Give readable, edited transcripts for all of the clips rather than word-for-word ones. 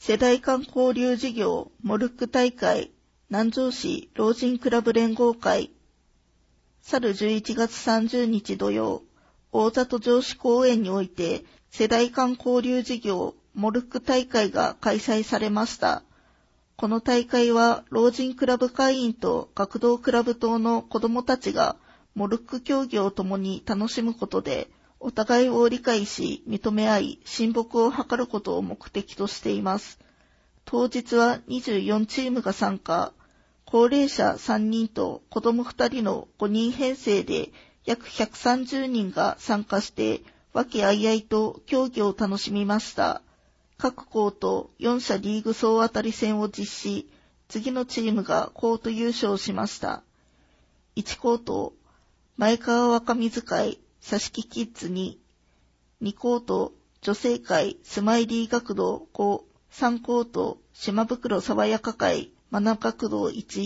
世代間交流事業モルック大会南城市老人クラブ連合会。去る11月30日土曜、大里城址公園において世代間交流事業モルック大会が開催されました。この大会は老人クラブ会員と学童クラブ等の子どもたちがモルック競技を共に楽しむことで、お互いを理解し、認め合い、親睦を図ることを目的としています。当日は24チームが参加、高齢者3人と子供2人の5人編成で約130人が参加して、和気あいあいと競技を楽しみました。各コート4社リーグ総当たり戦を実施、次のチームがコート優勝しました。1コート、前川若水会佐敷キッズに、2コート、女性会スマイリー学童5、3コート、島袋爽やか会マナ学童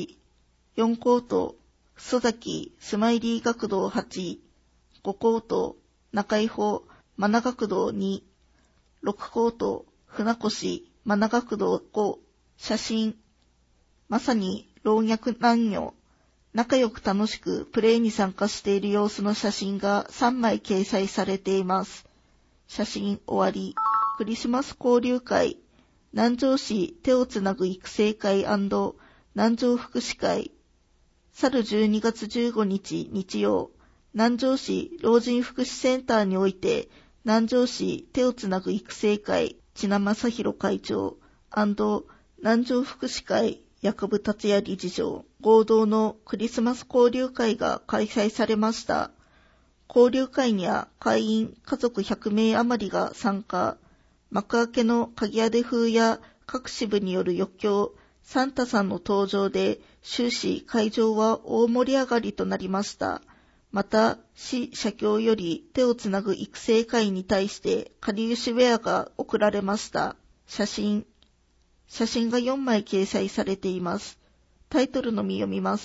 1、4コート、須崎スマイリー学童8、5コート、中井穂マナ学童2、6コート、船越マナ学童5、写真。まさに老若男女、仲良く楽しくプレーに参加している様子の写真が3枚掲載されています。写真終わり。クリスマス交流会、南城市手をつなぐ育成会&南城福祉会。去る12月15日日曜、南城市老人福祉センターにおいて、南城市手をつなぐ育成会、千名正弘会長&南城福祉会、薬部達也理事長合同のクリスマス交流会が開催されました。交流会には会員家族100名余りが参加。幕開けの鍵屋出風や各支部による余興、サンタさんの登場で終始会場は大盛り上がりとなりました。また、市社協より手をつなぐ育成会に対してかりゆしウェアが贈られました。写真が4枚掲載されています。タイトルのみ読みます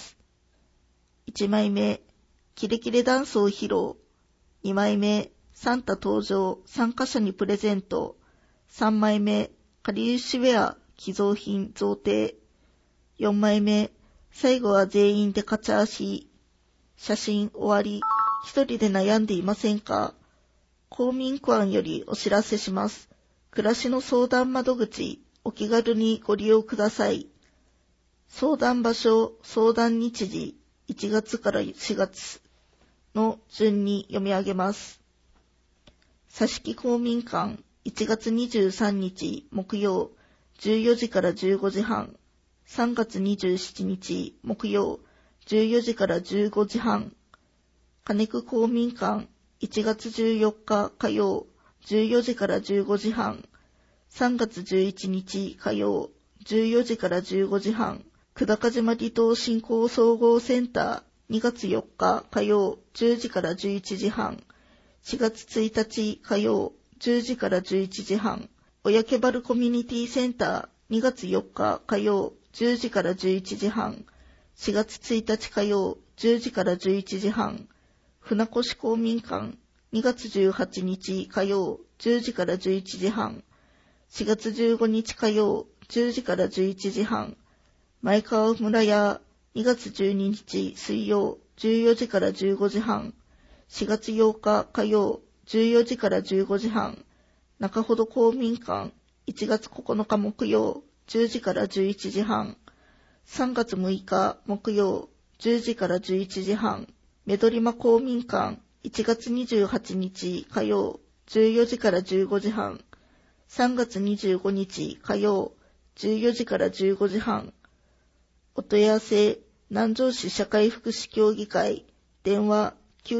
。1枚目、キレキレダンスを披露。2枚目、サンタ登場、参加者にプレゼント。3枚目、かりゆしウェア、寄贈品贈呈。4枚目、最後は全員で勝ち足。写真終わり。一人で悩んでいませんか？公民館よりお知らせします。暮らしの相談窓口、お気軽にご利用ください。相談場所、相談日時、1月から4月の順に読み上げます。佐敷公民館、1月23日木曜、14時から15時半。3月27日木曜、14時から15時半。金久公民館、1月14日火曜、14時から15時半。3月11日火曜、14時から15時半。久高島離島振興総合センター、2月4日火曜、10時から11時半。4月1日火曜、10時から11時半。親気原コミュニティセンター、2月4日火曜、10時から11時半。4月1日火曜、10時から11時半。船越公民館、2月18日火曜、10時から11時半。4月15日火曜、10時から11時半。前川村屋、2月12日水曜、14時から15時半。4月8日火曜、14時から15時半。中ほど公民館、1月9日木曜、10時から11時半。3月6日木曜、10時から11時半。目取間公民館、1月28日火曜、14時から15時半。3月25日火曜、14時から15時半。お問い合わせ、南城市社会福祉協議会、電話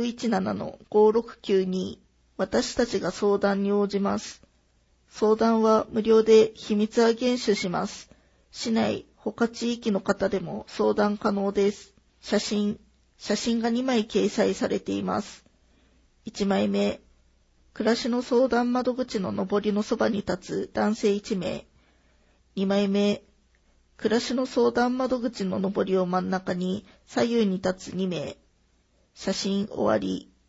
917-5692。私たちが相談に応じます。相談は無料で秘密は厳守します。市内、他地域の方でも相談可能です。写真が2枚掲載されています。1枚目、暮らしの相談窓口の上りのそばに立つ男性1名。2枚目、暮らしの相談窓口の上りを真ん中に左右に立つ2名。写真終わり。